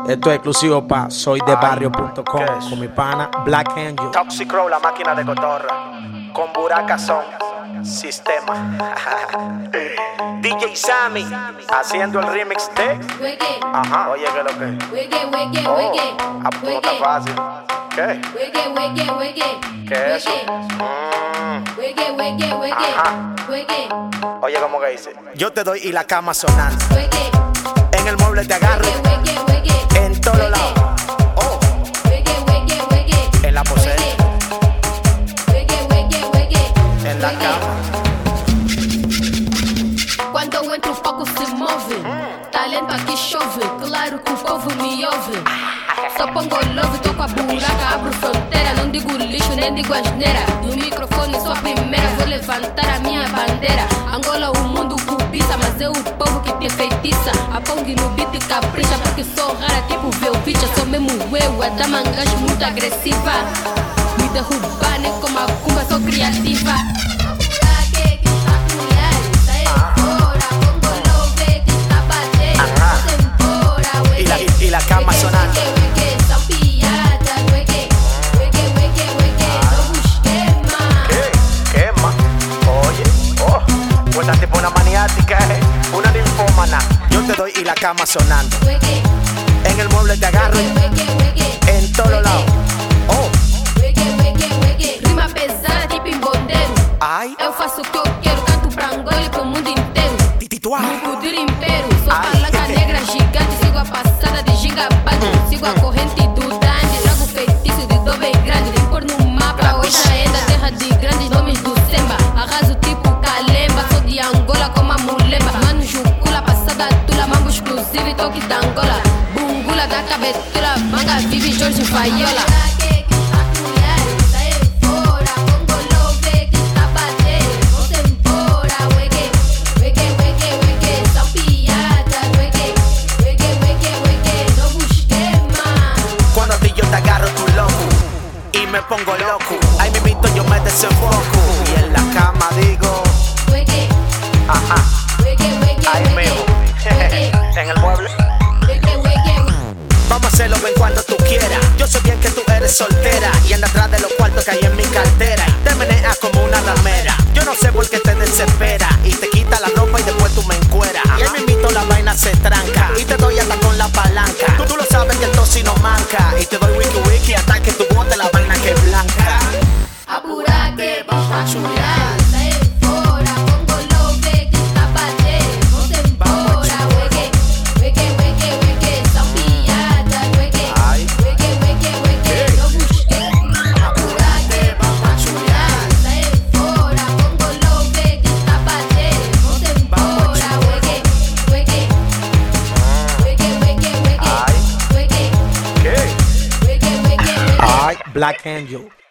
Esto es exclusivo pa' soydebarrio.com con mi pana Black Angel. Toxic Crow, la máquina de cotorra. Con Buraca son sistema. DJ Sammy haciendo el remix de. Ajá, oye, ¿qué es lo que? Ah, pues no está fácil. ¿Qué? ¿Qué es eso? Ajá. Oye, ¿cómo que dice? Yo te doy y la cama sonando. En el mueble te agarro. En todos lados. Oh. En la poseta. En la cama. Quando eu entro, o foco se move. Talento aqui chove, claro que o povo me ouve. Só pongo love, toco a buraca, abro fronteira. Não digo lixo, nem digo asneira. No microfone sou a primeira, vou levantar a minha bandeira. Angola, o mundo cobiça, mas é o povo que te feitiça. A Pong no beat capricha, porque sou rara, tipo Velvicha. Sou mesmo eu, a dama gajo muito agressiva. Me derrubar, nem como a cumba, sou criativa. Y la cama sonando. Quema. Oye, oh, pues estás tipo una maniática, una ninfómana. Yo te doy y la cama sonando. En el mueble te agarro. En todos lados. Oh. Rima pesada, tipo embondeiro. Ai. Eu faço o que eu quero, canto pra Angola e pro mundo inteiro. No poder império, sou palanca negra gigante. Sigo a passada de gigabate. Sigo a corrente do Dante. Trago feitiço de dor bem grande. De pôr no mapa, hoje ainda terra de grandes nomes do Semba. Arraso tipo Calemba, sou de Angola como a Mulemba. Mano Jucula, passada tula, mambo exclusivo e toque da Angola. Bungula da cabetura, manga vive Jorge Faiola. Me pongo loco, ahí me invito, yo me desenfoco. Y en la cama digo, ajá, ahí mismo, en el mueble. Vamos a hacerlo, ven cuando tú quieras. Yo sé bien que tú eres soltera y anda atrás de los cuartos que hay en mi cartera. Y te meneas como una ramera. Yo no sé por qué te desespera y te quita la ropa y después tú me encueras. Y ahí me invito, la vaina se tranca y te doy hasta con la palanca. Tú lo sabes que el tosi no manca. Y te doy wiki wiki hasta que tú botes la vaina que es blanca. Apura que vamos a chular. Fora, pongo love que está bater. Vamos embora, weke, são piadas, weke, não busquei. Apura que vamos a chular. Fora, pongo love que está bater. Vamos embora, Ay, Black Angel.